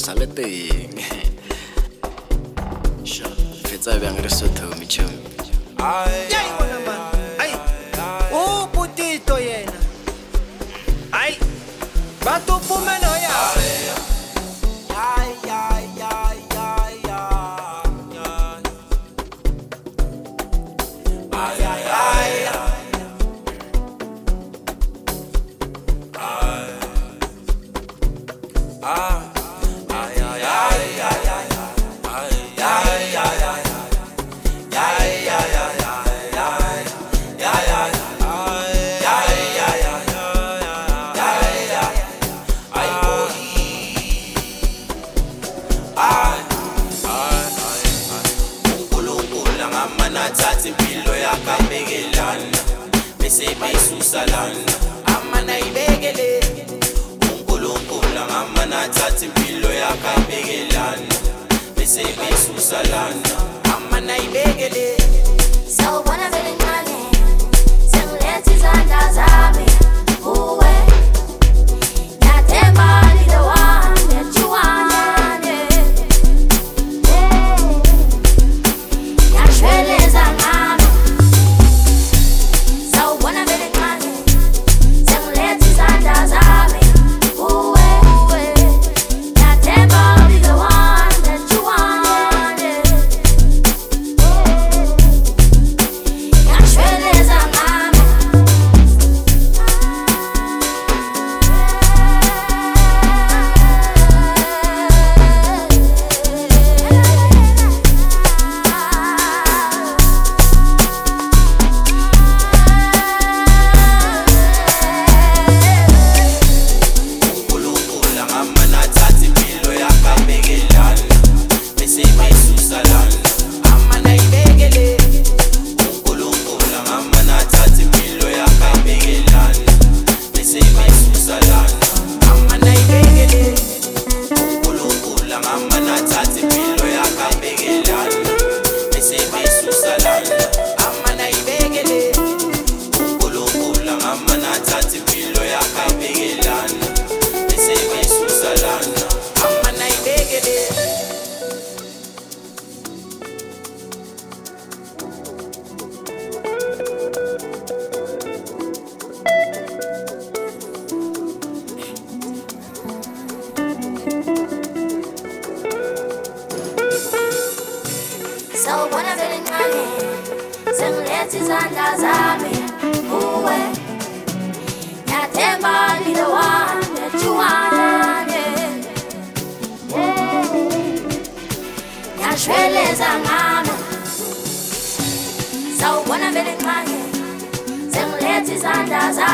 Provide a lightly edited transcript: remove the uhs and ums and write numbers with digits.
sale teng. Fetsa bjang re Sotho metšhong. Yai bona man. Ai. O putito yena. Ai. Va tu pumeno ya. Nathatha impilo yakho ayibekelana bese bayisusa lana amana ayibekele uNkulunkulu ngama nathatha impilo yakho ayibekelana bese bayisusa lana amana ayibekele sawubona vele ngane sengilethe izandla zami kuwe ngiyathemba the one that you wanted ngiyashweleza ngami sawubona vele ngane sengilethe izandla zami kuwe ngiyathemba the one that you wanted ngiyashweleza ngami uNkulunkulu ngama nathatha impilo yakho ayibekelana bese bayisusa lana amana ayibekele uNkulunkulu ngama nathatha impilo yakho ayibekelana bese bayisusa lana amana ayibekele uNkulunkulu ngama nathatha impilo yakho ayibekelana bese bayisusa lana amana ayibekele uNkulunkulu ngama nathatha impilo yakho ayibekelana bese bayisusa lana amana ayibekele sawubona vele ngane sengilethe izandla zami kuwe ngiyathemba the one that you wanted ngiyashweleza ngami sawubona vele ngane sengilethe izandla zami